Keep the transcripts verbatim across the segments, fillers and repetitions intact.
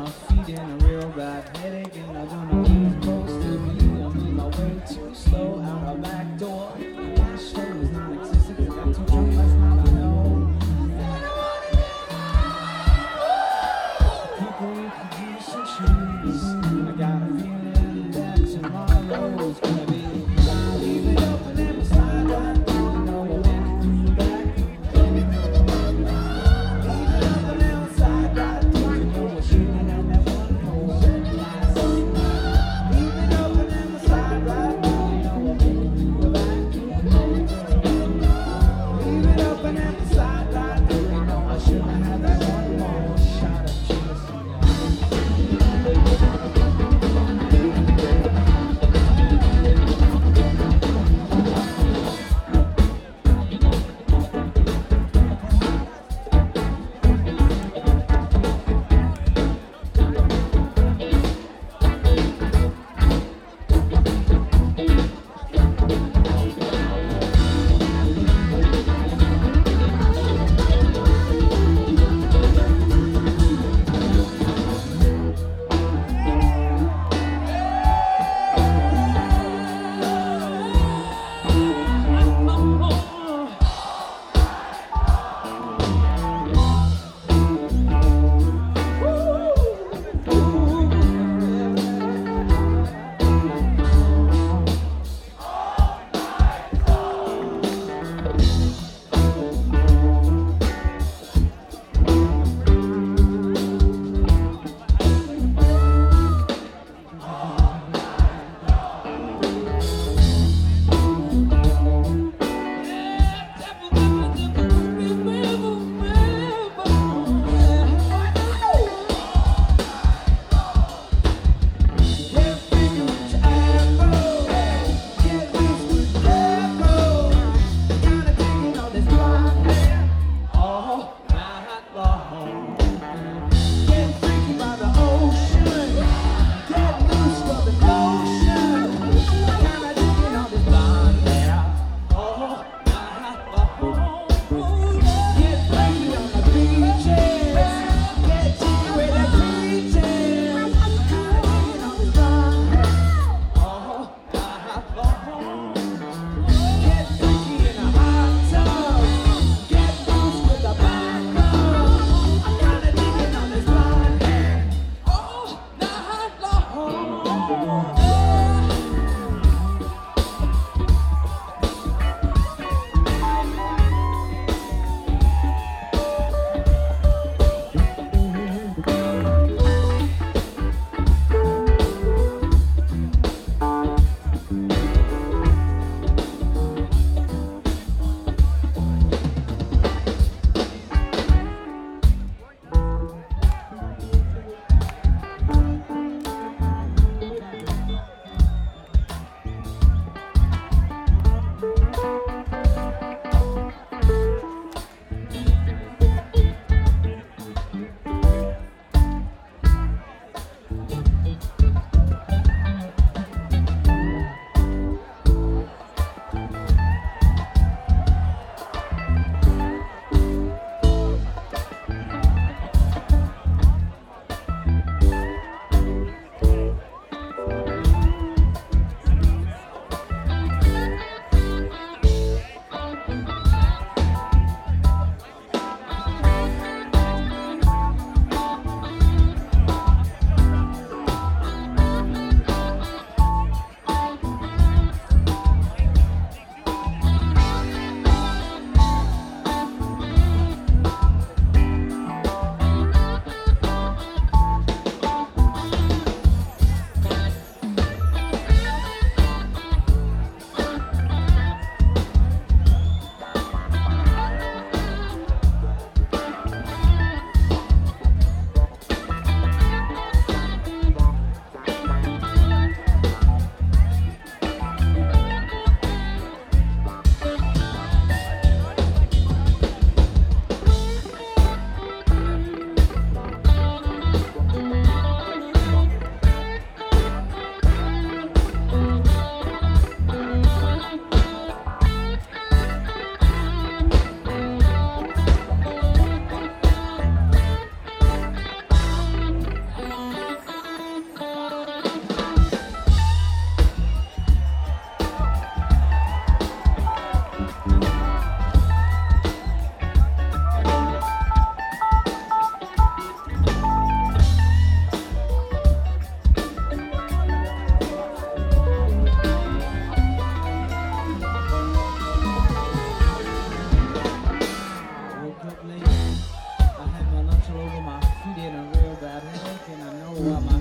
my feet in a real bad headache, and I don't know where I'm supposed to be. I'm on my way too slow out a back door. My show is non-existent. I got too drunk last night. I know. People you could use some shoes. I got a feeling that tomorrow's gonna be. Leave it open and slide right through. You know we'll make it through back. Leave it open and slide right through. You know we're shooting at that one hole. Leave it open and slide right through. You know we'll make it through back. Leave it open and slide right through. You know I shouldn't have that one more shot of juice.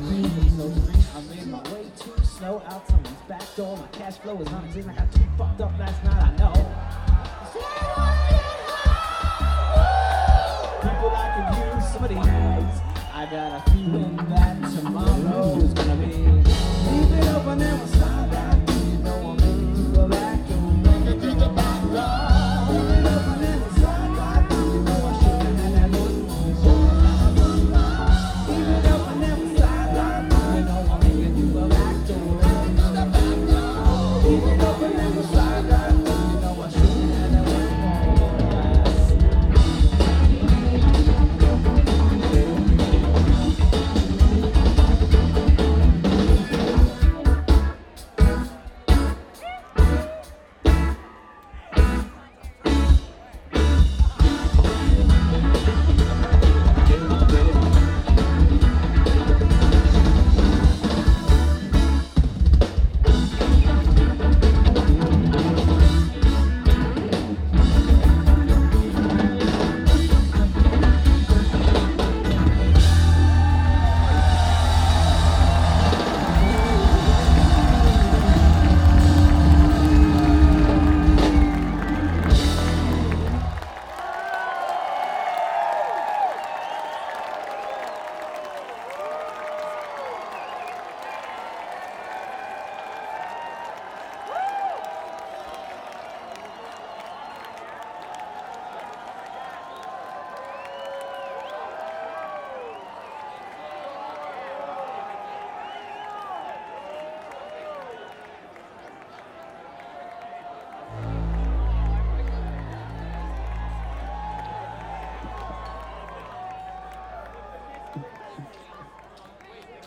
feeling so green. I made my way too slow out someone's back door. My cash flow is non-existent. I got too fucked up last night, I know. People I could use some of these. I got a feeling that tomorrow